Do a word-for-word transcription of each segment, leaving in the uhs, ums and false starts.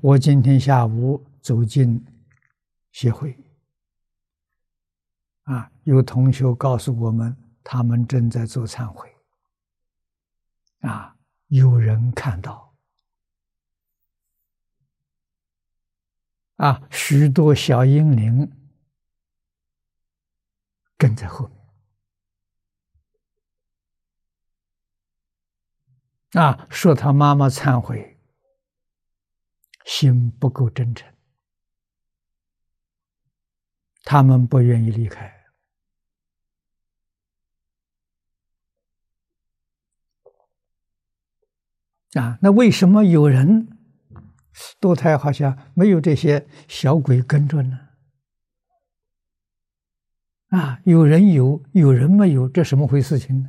我今天下午走进协会，啊，有同学告诉我们，他们正在做忏悔，啊，有人看到，啊，许多小婴灵跟在后面，啊，说他妈妈忏悔，心不够真诚，他们不愿意离开。啊，那为什么有人堕胎好像没有这些小鬼跟着呢？啊，有人有，有人没有，这什么回事情呢？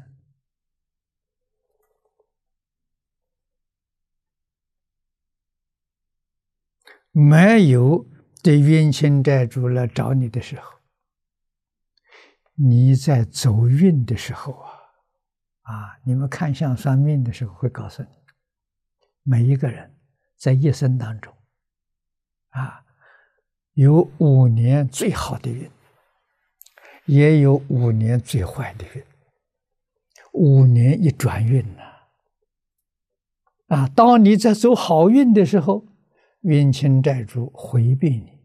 没有这冤亲债主来找你的时候，你在走运的时候啊，啊，你们看相算命的时候会告诉你，每一个人在一生当中，啊，有五年最好的运，也有五年最坏的运。五年一转运呢，啊，当你在走好运的时候，冤亲债主回避你，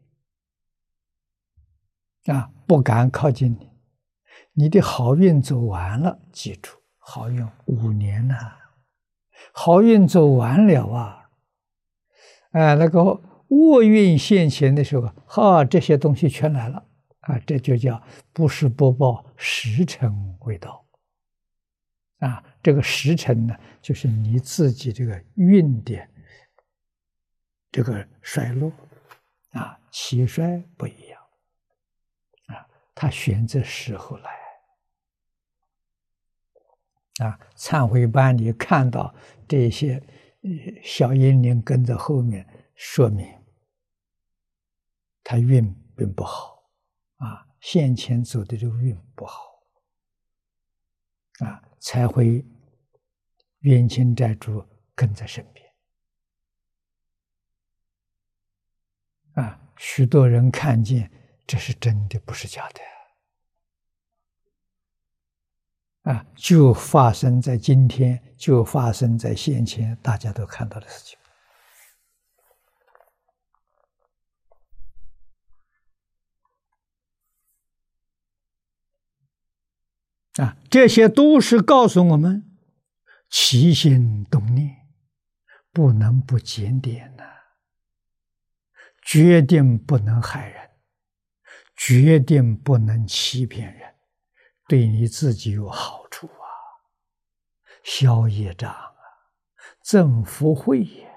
啊，不敢靠近你。你的好运走完了，记住，好运五年呢、啊，好运走完了啊，哎，那个厄运现前的时候，哈，这些东西全来了啊，这就叫不是不报，时辰未到。啊，这个时辰呢，就是你自己这个运的这个衰落，啊，起衰不一样，啊，他选择时候来，啊，忏悔班里看到这些小阴灵跟在后面，说明他运并不好，啊，先前走的这个运不好，啊，才会冤亲债主跟在身边。啊，许多人看见这是真的，不是假的。啊，就发生在今天，就发生在先前，大家都看到的事情。啊，这些都是告诉我们，起心动念不能不检点呐、啊，决定不能害人，决定不能欺骗人，对你自己有好处啊，消业障啊，增福慧也。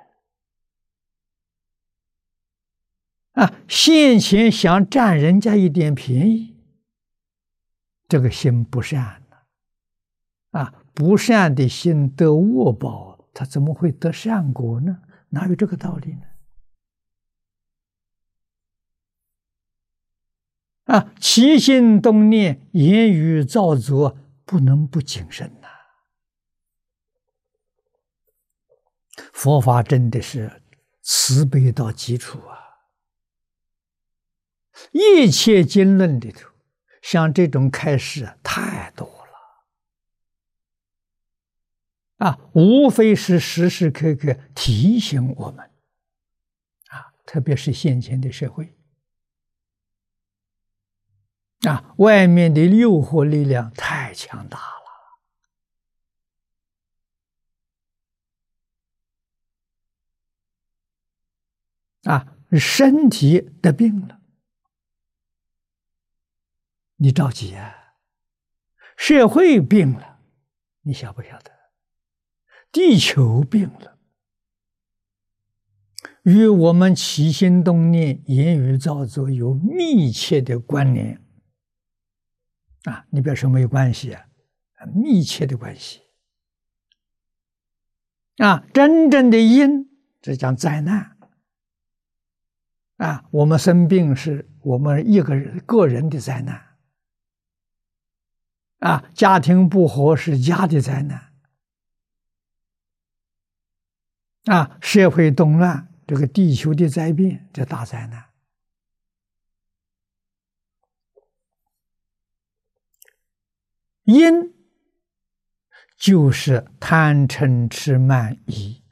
啊，先前想占人家一点便宜，这个心不善呢，啊，不善的心得恶报，他怎么会得善果呢？哪有这个道理呢？啊，起心动念、言语造作，不能不谨慎呐、啊。佛法真的是慈悲到极处啊！一切经论里头，像这种开示太多了啊，无非是时时刻刻提醒我们啊，特别是现前的社会啊，外面的诱惑力量太强大了啊，身体得病了，你着急啊；社会病了，你晓不晓得？地球病了，与我们起心动念、言语造作有密切的关联啊！你不要说没有关系啊，密切的关系啊！真正的因，这讲灾难啊！我们生病是我们一个人个人的灾难啊，家庭不和是家的灾难啊，社会动乱这个地球的灾变，这大灾难。因就是贪嗔痴慢疑，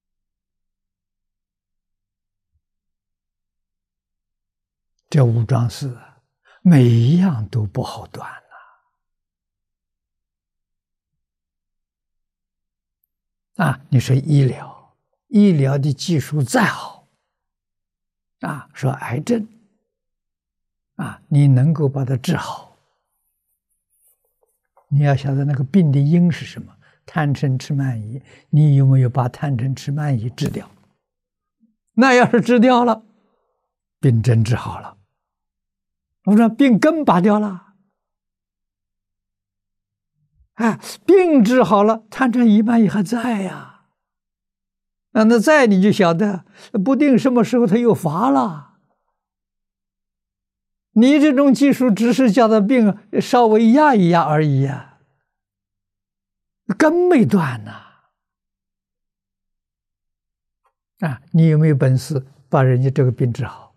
这五桩事啊，每一样都不好断呐！啊，你说医疗，医疗的技术再好，啊，说癌症，啊，你能够把它治好，你要晓得那个病的因是什么，贪嗔痴慢疑，你有没有把贪嗔痴慢疑治掉？那要是治掉了，病真治好了。我说病根拔掉了，哎，病治好了，贪嗔疑慢疑还在呀。啊，那在你就晓得，不定什么时候他又发了。你这种技术只是叫他病稍微压一压而已呀，根没断呐。啊，你有没有本事把人家这个病治好？